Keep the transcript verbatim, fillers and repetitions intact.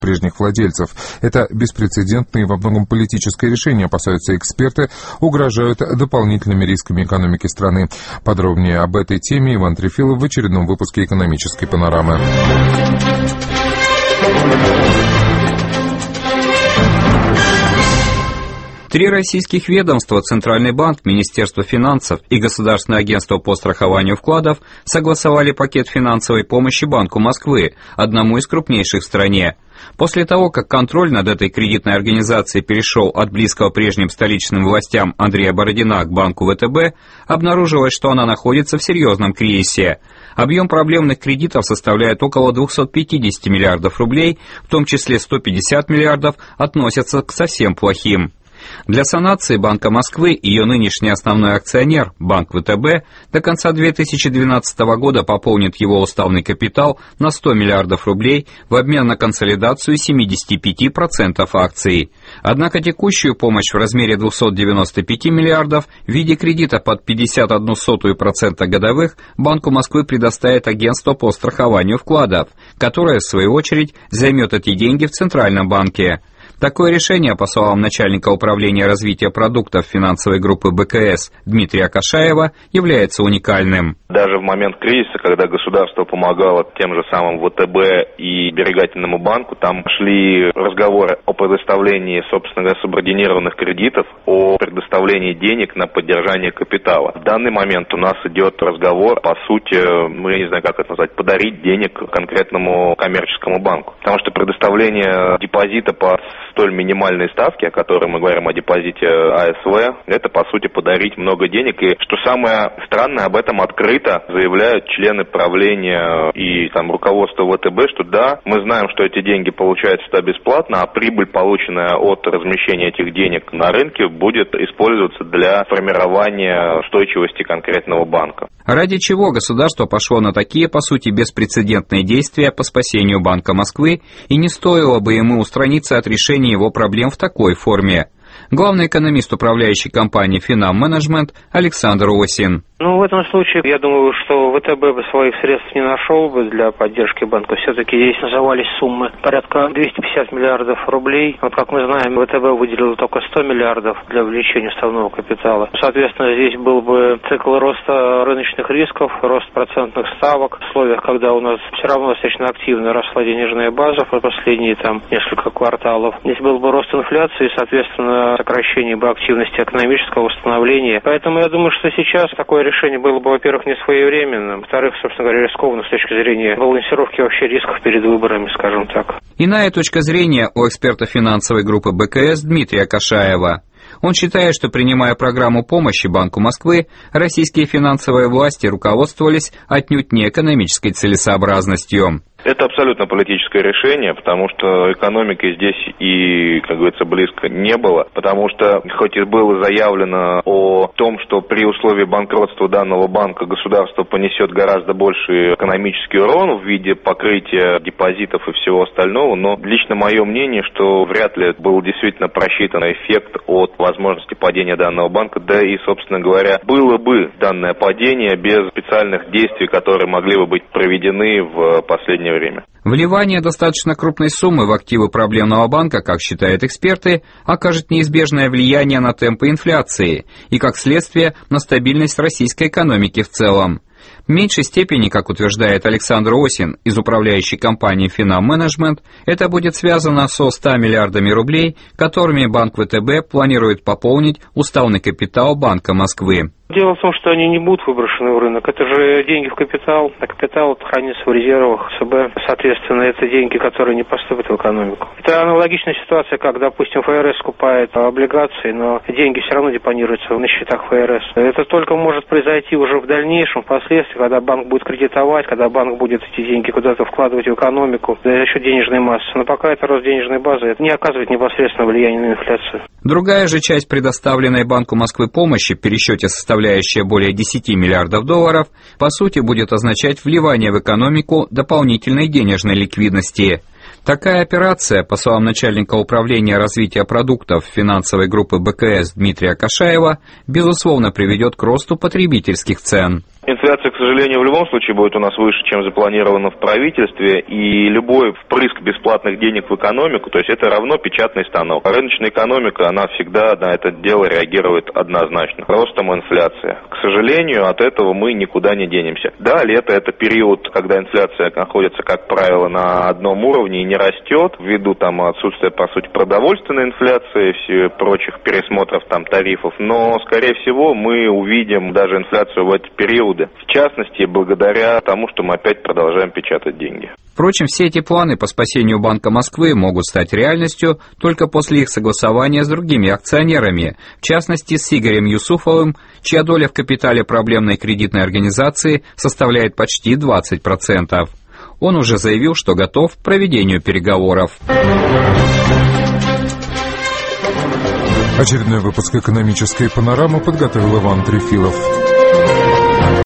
прежних владельцев. Это беспрецедентное и во многом политическое решение, опасаются эксперты, угрожают дополнительными рисками экономики страны. Подробнее об этой теме Иван Трефилов в очередном выпуске «Экономической панорамы». Три российских ведомства, Центральный банк, Министерство финансов и Государственное агентство по страхованию вкладов согласовали пакет финансовой помощи Банку Москвы, одному из крупнейших в стране. После того, как контроль над этой кредитной организацией перешел от близкого прежним столичным властям Андрея Бородина к банку ВТБ, обнаружилось, что она находится в серьезном кризисе. Объем проблемных кредитов составляет около двести пятьдесят миллиардов рублей, в том числе сто пятьдесят миллиардов относятся к совсем плохим. Для санации Банка Москвы ее нынешний основной акционер, Банк ВТБ, до конца две тысячи двенадцатого года пополнит его уставный капитал на сто миллиардов рублей в обмен на консолидацию семьдесят пять процентов акций. Однако текущую помощь в размере двести девяносто пять миллиардов в виде кредита под пятьдесят одну сотую процента годовых Банку Москвы предоставит агентство по страхованию вкладов, которое, в свою очередь, займет эти деньги в Центральном банке. Такое решение, по словам начальника управления развития продуктов финансовой группы БКС Дмитрия Кашаева, является уникальным. Даже в момент кризиса, когда государство помогало тем же самым ВТБ и Сберегательному банку, там шли разговоры о предоставлении, собственно говоря, субординированных кредитов, о предоставлении денег на поддержание капитала. В данный момент у нас идет разговор, по сути, ну, я не знаю, как это назвать, подарить денег конкретному коммерческому банку. Потому что предоставление депозита по столь минимальной ставки, о которой мы говорим, о депозите АСВ, это, по сути, подарить много денег. И, что самое странное, об этом открыто заявляют члены правления и там руководство ВТБ, что да, мы знаем, что эти деньги получаются бесплатно, а прибыль, полученная от размещения этих денег на рынке, будет использоваться для формирования устойчивости конкретного банка. Ради чего государство пошло на такие, по сути, беспрецедентные действия по спасению Банка Москвы, и не стоило бы ему устраниться от решения его проблем в такой форме? Главный экономист управляющей компании «Финам Менеджмент» Александр Осин. Ну, в этом случае, я думаю, что ВТБ бы своих средств не нашел бы для поддержки банка. Все-таки здесь назывались суммы порядка двести пятьдесят миллиардов рублей. Вот, как мы знаем, ВТБ выделил только сто миллиардов для увеличения уставного капитала. Соответственно, здесь был бы цикл роста рыночных рисков, рост процентных ставок. В условиях, когда у нас все равно достаточно активно росла денежная база в последние там несколько кварталов. Здесь был бы рост инфляции и, соответственно, сокращение бы активности экономического восстановления. Поэтому я думаю, что сейчас такое решение было бы, во-первых, не своевременным, во-вторых, собственно говоря, рискованным с точки зрения балансировки вообще рисков перед выборами, скажем так. Иная точка зрения у эксперта финансовой группы БКС Дмитрия Кашаева. Он считает, что, принимая программу помощи Банку Москвы, российские финансовые власти руководствовались отнюдь не экономической целесообразностью. Это абсолютно политическое решение, потому что экономики здесь и, как говорится, близко не было, потому что, хоть и было заявлено о том, что при условии банкротства данного банка государство понесет гораздо больший экономический урон в виде покрытия депозитов и всего остального, но лично мое мнение, что вряд ли был действительно просчитан эффект от возможности падения данного банка, да и, собственно говоря, было бы данное падение без специальных действий, которые могли бы быть проведены в последнее время. Вливание достаточно крупной суммы в активы проблемного банка, как считают эксперты, окажет неизбежное влияние на темпы инфляции и, как следствие, на стабильность российской экономики в целом. В меньшей степени, как утверждает Александр Осин из управляющей компании «Финам Менеджмент», это будет связано со ста миллиардами рублей, которыми Банк ВТБ планирует пополнить уставный капитал Банка Москвы. Дело в том, что они не будут выброшены в рынок. Это же деньги в капитал, а капитал хранится в резервах ЦБ. Соответственно, это деньги, которые не поступят в экономику. Это аналогичная ситуация, как, допустим, ФРС скупает облигации, но деньги все равно депонируются на счетах ФРС. Это только может произойти уже в дальнейшем, впоследствии, когда банк будет кредитовать, когда банк будет эти деньги куда-то вкладывать в экономику за счет денежной массы. Но пока это рост денежной базы, это не оказывает непосредственного влияния на инфляцию. Другая же часть предоставленной Банку Москвы помощи в пересчете составляющая более десяти миллиардов долларов, по сути будет означать вливание в экономику дополнительной денежной ликвидности. Такая операция, по словам начальника управления развития продуктов финансовой группы БКС Дмитрия Кашаева, безусловно приведет к росту потребительских цен. Инфляция, к сожалению, в любом случае будет у нас выше, чем запланировано в правительстве, и любой впрыск бесплатных денег в экономику, то есть это равно печатный станок. Рыночная экономика, она всегда на это дело реагирует однозначно. Ростом инфляции. К сожалению, от этого мы никуда не денемся. Да, лето – это период, когда инфляция находится, как правило, на одном уровне и не растет, ввиду там отсутствия, по сути, продовольственной инфляции, и прочих пересмотров там тарифов, но, скорее всего, мы увидим даже инфляцию в этот период, в частности, благодаря тому, что мы опять продолжаем печатать деньги. Впрочем, все эти планы по спасению Банка Москвы могут стать реальностью только после их согласования с другими акционерами, в частности, с Игорем Юсуфовым, чья доля в капитале проблемной кредитной организации составляет почти двадцать процентов. Он уже заявил, что готов к проведению переговоров. Очередной выпуск «Экономической панорамы» подготовил Иван Трефилов.